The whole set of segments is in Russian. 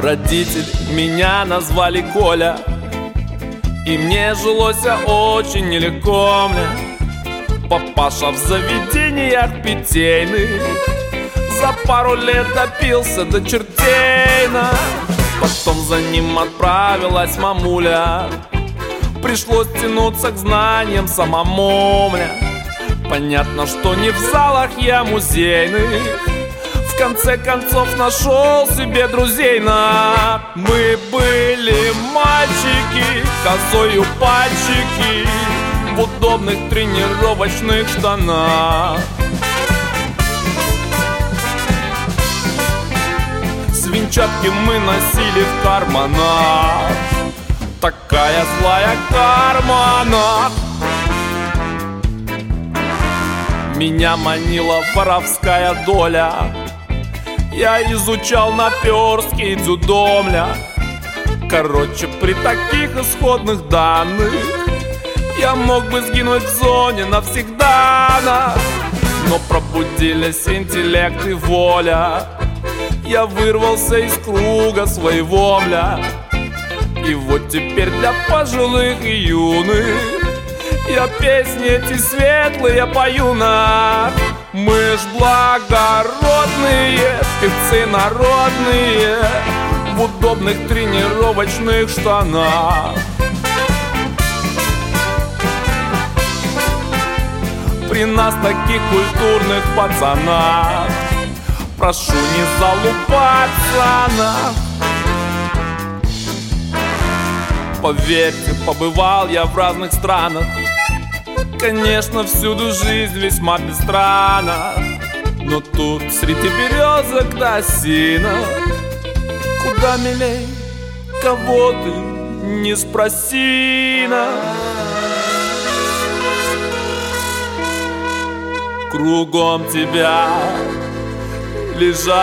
Родители меня назвали Коля, и мне жилось очень нелегко мне. Папаша в заведениях питейных за пару лет допился до чертейна. Потом за ним отправилась мамуля, пришлось тянуться к знаниям самому мне. Понятно, что не в залах я музейных, в конце концов нашел себе друзей на. Мы были мальчики, косою пальчики в удобных тренировочных штанах. Свинчатки мы носили в карманах, такая злая карма нас. Меня манила воровская доля, я изучал наперстки дзюдо, мля. Короче, при таких исходных данных я мог бы сгинуть в зоне навсегда, но пробудились интеллект и воля. Я вырвался из круга своего, мля. И вот теперь для пожилых и юных я песни эти светлые пою на. Мы ж благородные, певцы народные в удобных тренировочных штанах. При нас таких культурных пацанах прошу не залупаться нас. Поверьте, побывал я в разных странах, конечно, всюду жизнь весьма пестра, но тут среди березок до осинок куда милей, кого ты не спроси на. Кругом тебя лежат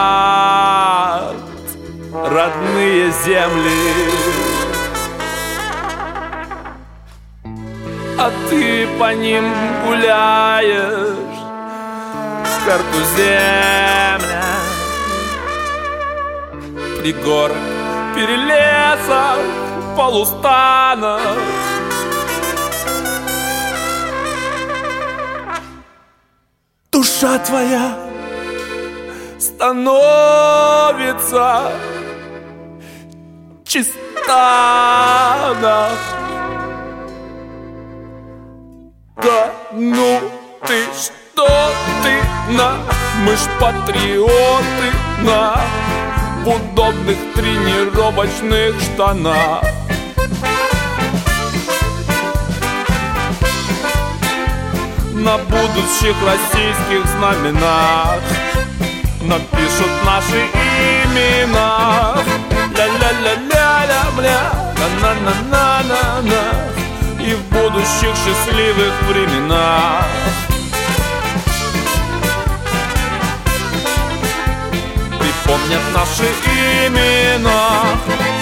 родные земли, а ты по ним гуляешь, карту земля. Пригорок, перелесок, полустанок. Душа твоя становится чиста. Да ну ты что ты на, мы ж патриоты на, в удобных тренировочных штанах. На будущих российских знаменах напишут наши имена. Ля-ля-ля-ля-ля-ля, на-на-на-на-на-на. И в будущих счастливых временах припомнят наши имена.